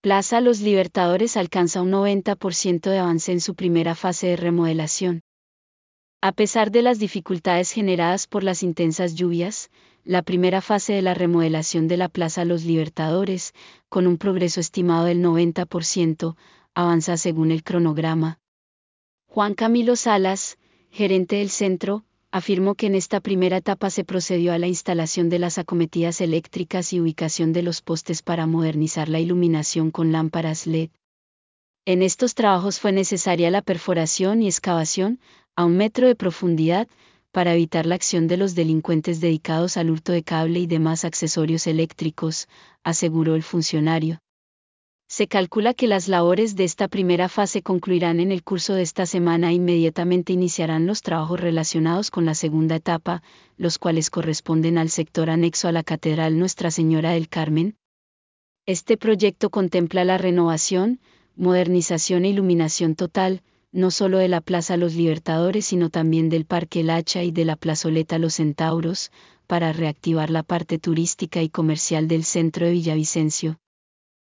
Plaza Los Libertadores alcanza un 90% de avance en su primera fase de remodelación. A pesar de las dificultades generadas por las intensas lluvias, la primera fase de la remodelación de la Plaza Los Libertadores, con un progreso estimado del 90%, avanza según el cronograma. Juan Camilo Salas, gerente del centro, afirmó que en esta primera etapa se procedió a la instalación de las acometidas eléctricas y ubicación de los postes para modernizar la iluminación con lámparas LED. En estos trabajos fue necesaria la perforación y excavación, a 1 metro de profundidad, para evitar la acción de los delincuentes dedicados al hurto de cable y demás accesorios eléctricos, aseguró el funcionario. Se calcula que las labores de esta primera fase concluirán en el curso de esta semana e inmediatamente iniciarán los trabajos relacionados con la segunda etapa, los cuales corresponden al sector anexo a la Catedral Nuestra Señora del Carmen. Este proyecto contempla la renovación, modernización e iluminación total, no solo de la Plaza Los Libertadores sino también del Parque El Hacha y de la Plazoleta Los Centauros, para reactivar la parte turística y comercial del centro de Villavicencio.